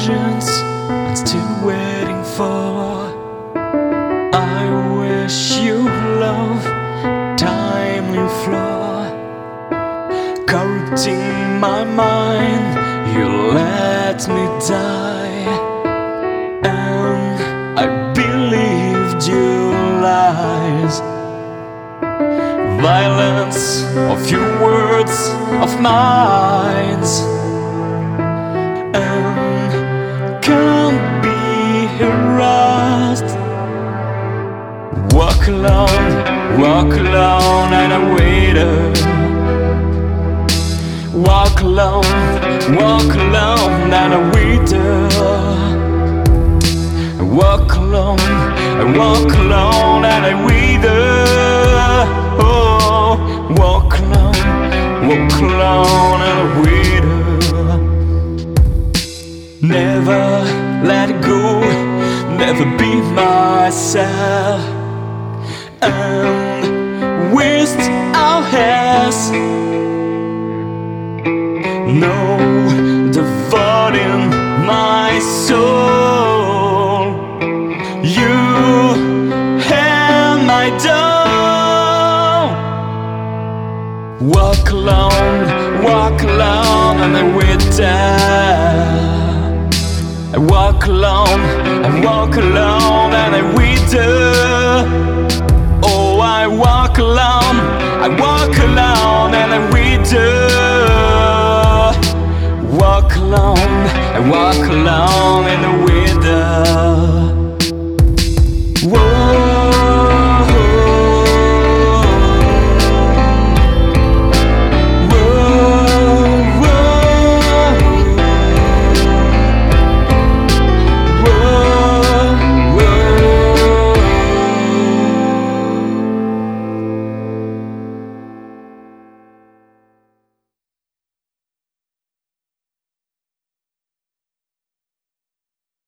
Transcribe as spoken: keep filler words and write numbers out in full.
visions I'm still waiting for. I wish you love, timely flaw, corrupting my mind. You let me die, and I believed your lies. Violence of your words, of mine, and can't be harassed. Walk alone, walk alone, and I waited. Walk alone, walk alone, and I waited. Walk alone, I walk alone, and I waited. Oh, walk alone, walk alone, and I waited. Never let go, never be myself, and waste our hairs. No dividing my soul. You have my door. Walk alone, walk alone, and I wait there. I walk alone, I walk alone, and I wait there. Oh, I walk alone, I walk alone, and I wait there. Walk alone, I walk alone in the winter. Whoa.